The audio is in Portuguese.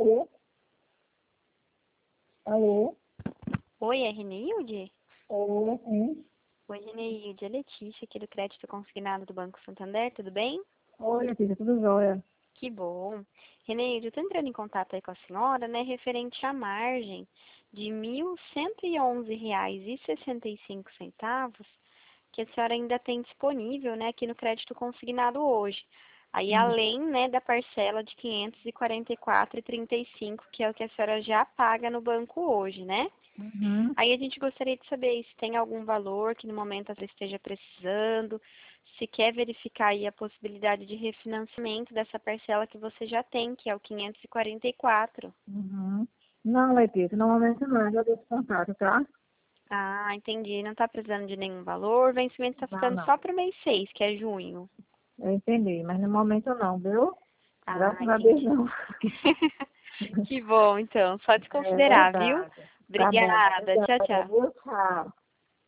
Alô? Alô? Oi, é Reneilde? Oi, sim. Oi, Reneilde, é Letícia aqui do Crédito Consignado do Banco Santander, tudo bem? Oi, Letícia, tudo jóia? Que bom. Reneilde, eu estou entrando em contato aí com a senhora, né, referente à margem de R$ 1.111,65 que a senhora ainda tem disponível, né, aqui no Crédito Consignado hoje. Aí, além, né, da parcela de R$ 544,35, que é o que a senhora já paga no banco hoje, né? Uhum. Aí a gente gostaria de saber se tem algum valor que no momento você esteja precisando, se quer verificar aí a possibilidade de refinanciamento dessa parcela que você já tem, que é o 544. Uhum. Não, Letícia, normalmente não, já deixo contato, tá? Ah, entendi. Não está precisando de nenhum valor. O vencimento está Não, ficando não. só para o mês 6, que é junho. Eu entendi, mas no momento não, viu? Ah, Graças a Deus entendi. não. Que bom, então. Só É desconsiderar, viu? verdade. Tá bom, Obrigada. obrigada, Tchau, tchau. viu? Tchau.